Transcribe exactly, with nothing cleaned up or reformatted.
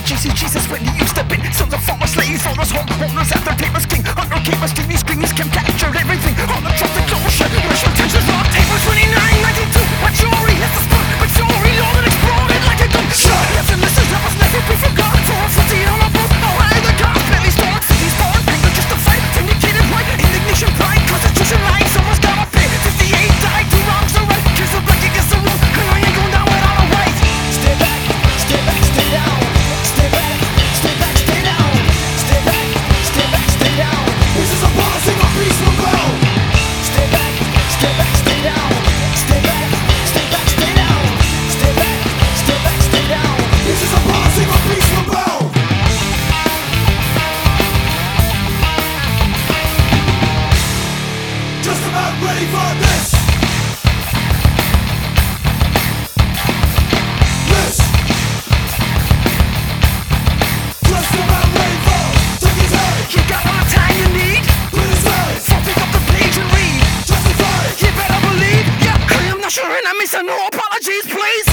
Jesus, Jesus, when you step in, sons of former slaves, all those homeowners at their tables, king, under keepers, T V screens can capture everything. All the trust explosion, racial tensions, lock tables, twenty-nine ninety-two. Majority has the spot, but story all that exploded like a gun shot. Listen, listen, that was never be forgotten. For a fifty on a boat, I'll hide the cops, belly storm, cities born, anger justified, vindicated right, indignation, pride, constitution, right, someone's gotta pay. fifty-eight died, two wrongs are right, kiss the black against the room, cause I ain't going down without a right. Stay back, stay back, stay down. Stay back, stay back, stay down. Stay back, stay back, stay down. This is a policy of peace will go. Stay back, stay back, stay down. Stay back, stay back, stay down. Stay back, stay back, stay down. This is a policy of peace will go. Just about ready for this. This. Just about ready for. Take his head. You got all the time you need. Put his head. So pick up the page and read. Justify. You better believe. Yeah, I am not sure and I'm missing no apologies, please.